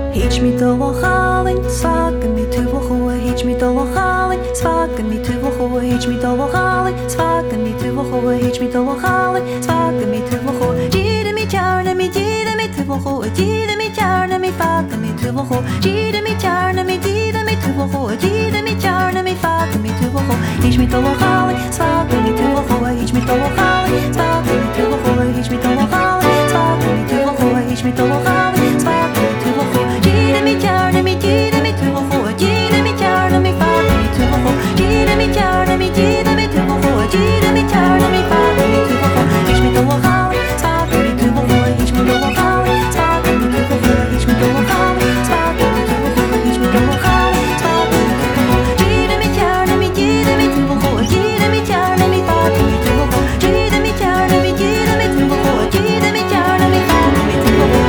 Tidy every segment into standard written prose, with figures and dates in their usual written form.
Hich mi do chalin, svaken mi tu ho, hich mi do chalin, svaken mi tu ho, hich mi do chalin, svaken mi tu ho, hich mi do chalin, svaken mi tu ho, jide mi charna mi jide mi tu ho, jide mi charna mi faken mi tu ho, jide mi charna mi jide mi tu ho, jide mi charna mi faken mi tu ho, hich mi do chalin, svaken mi tu ho, hich mi do chalin, svaken mi tu ho, hich mi do chalin, svaken mi tu ho, hich mi do chalin, svaken mi tu ho. Jide mi charna mi jide mi tu ho, jide mi charna mi faken mi tu ho, jide mi charna mi jide mi tu ho, jide mi charna mi faken mi tu ho, hich mi do chalin, svaken mi tu ho, hich mi do chalin, svaken mi tu ho, hich mi do chalin, svaken mi tu ho, hich mi do chalin, svaken mi tu ho, jide mi charna mi jide mi tu ho, jide mi charna mi faken mi tu ho, jide mi charna mi jide mi tu ho, jide mi charna mi faken mi tu ho.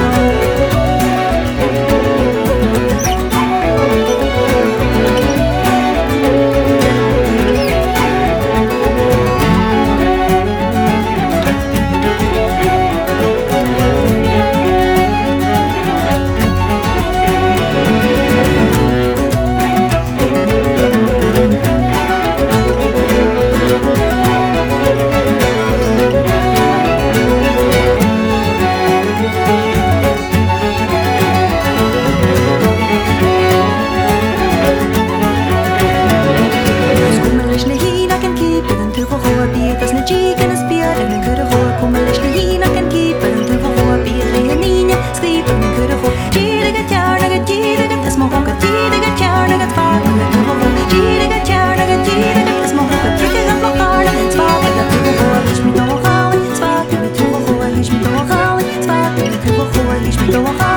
Go